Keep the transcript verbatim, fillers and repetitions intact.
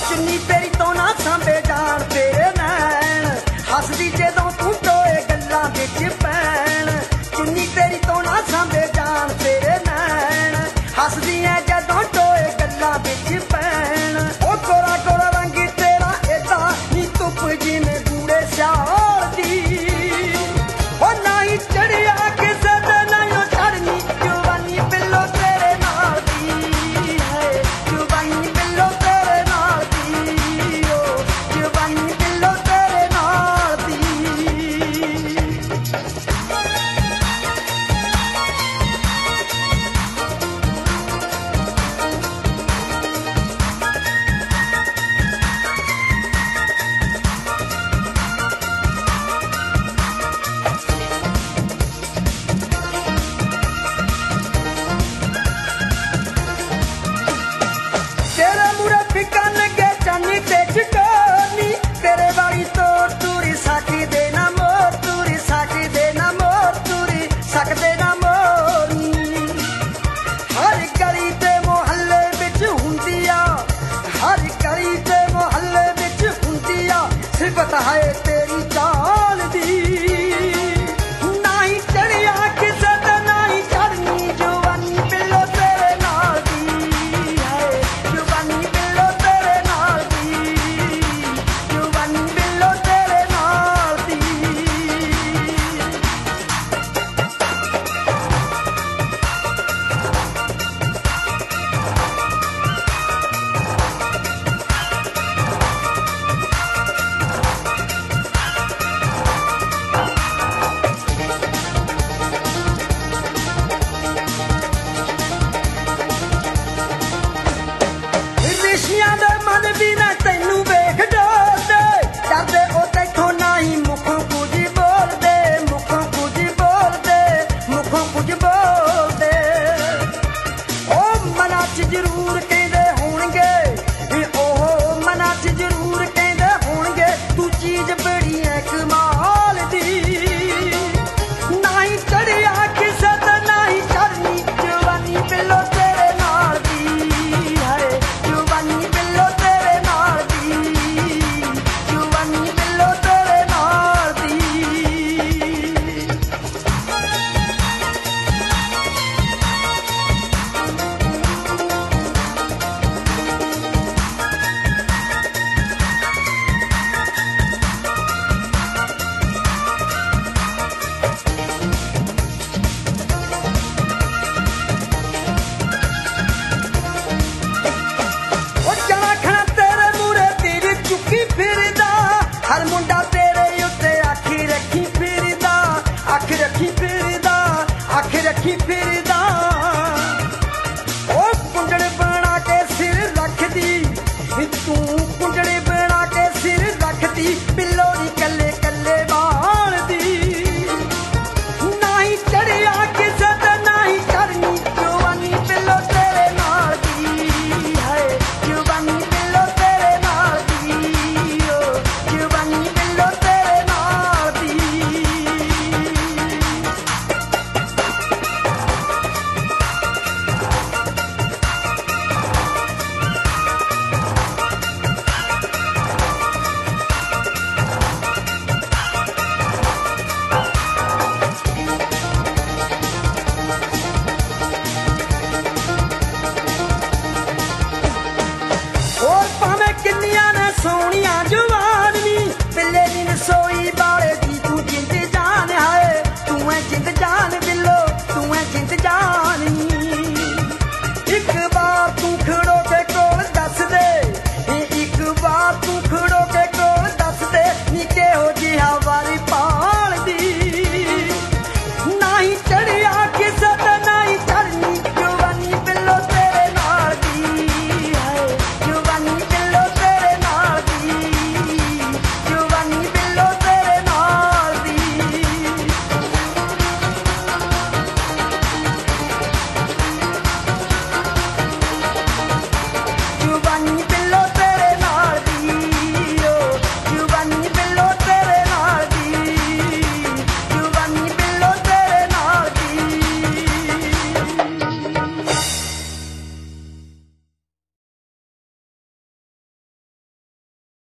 चुन्नी तेरी तो ना सांभे जान तेरे नैन हसदी जदों तू टोए गल्लां विच पैण चुन्नी तेरी तो ना सांभे जान तेरे नैन हसदी ऐ जदों टोए गल्लां विच पैण ओ कोरा कोरा रंग तेरा एदा नी धुप जिवें गूड़े स्याल दी ओ नाई चढ़िया किसे ते नाई चढ़नी जवानी बिल्लो तेरे नाल दी है जवानी बिल्लो तेरे नाल दी ओ जवानी बिल्लो तेरे नाल दी तेरे मुरे फिका लगे चानी ते चकोनी तेरे वाली तो तूरी साकी दे ना मोर तूरी साकी दे ना मोर तूरी सकदे ना मोरनी हर गली ते मोहल्ले विच हुंदी आ हर गली ते मोहल्ले विच हुंदी आ सिफत है तेरी चाल दी नाई चढ़िया किसे ते नाई चढ़नी जवानी बिल्लो तेरे नाल दी है जवानी बिल्लो तेरे नाल दी जवानी बिल्लो तेरे नाल दी ਰਿਸ਼ੀਆਂ ਦੇ ਮਨ ਵੀ ਨਾ ਤੈਨੂੰ ਵੇਖ ਡੋਲਦੇ ਡਰਦੇ ਉਹ ਤੈਥੋਂ ਨਹੀਂ ਮੁਖੋਂ ਕੁਝ ਬੋਲਦੇ ਮੁਖੋਂ ਕੁਝ ਬੋਲਦੇ ਮੁਖੋਂ ਕੁਝ ਬੋਲਦੇ ਉਹ ਮਨਾਂ 'ਚ ਜ਼ਰੂਰ ਕਹਿੰਦੇ ਹੋਣਗੇ ਵੀ ਉਹ ਮਨਾਂ 'ਚ ਜ਼ਰੂਰ ਕਹਿੰਦੇ ਹੋਣਗੇ ਤੂੰ ਚੀਜ਼ ਬੜੀ ਐ ਕਮਾਲ ਦੀ ਨਹੀਂ ਚੜਿਆ ਕਿਸੇ ਤੇ ਨਹੀਂ ਚੜਨੀ ਜਵਾਨੀ ਬਿੱਲੋ ਤੇਰੇ ਨਾਲ ਦੀ ਹੈ ਜਵਾਨੀ ਬਿੱਲੋ ਤੇਰੇ ਨਾਲ ਦੀ ਜਵਾਨੀ ਬਿੱਲੋ ਤੇਰੇ ਨਾਲ ਦੀ ਉਹ ਜਾਣਾ ਖਣਾ ਤੇਰੇ ਮੂਰੇ ਤੀਰ ਚੁੱਕੀ ਫਿਰਦਾ ਹਰ ਮੁੰਡਾ ਤੇਰੇ ਉੱਤੇ ਅੱਖ ਰੱਖੀ ਫਿਰਦਾ ਅੱਖ ਰੱਖੀ ਫਿਰਦਾ ਅੱਖ ਰੱਖੀ ਫਿਰਦਾ ਉਹ ਕੁੰਡੜ ਬਣਾ ਕੇ ਸਿਰ ਰੱਖਦੀ ਵੀ ਤੂੰ ਕੁੰਡੜ ਬਣਾ ਕੇ ਸਿਰ ਰੱਖਦੀ ਬਿੱਲੋ ਦੀ ਕੱਲੇ ਕੱਲੇ ਬਾਲ ਦੀ ਨਹੀਂ ਚੜਿਆ ਕਿਸੇ ਤੇ ਨਹੀਂ ਚੜਨੀ ਜਵਾਨੀ ਬਿੱਲੋ ਤੇਰੇ ਨਾਲ ਦੀ ਹੈ ਜਵਾਨੀ ਬਿੱਲੋ ਤੇਰੇ ਨਾਲ ਦੀ ਓ ਜਵਾਨੀ ਬਿੱਲੋ ਤੇਰੇ ਨਾਲ ਦੀ ਹੋਰ ਭਾਵੇਂ ਕਿੰਨੀਆਂ ਨੇ ਸੋਹਣੀਆਂ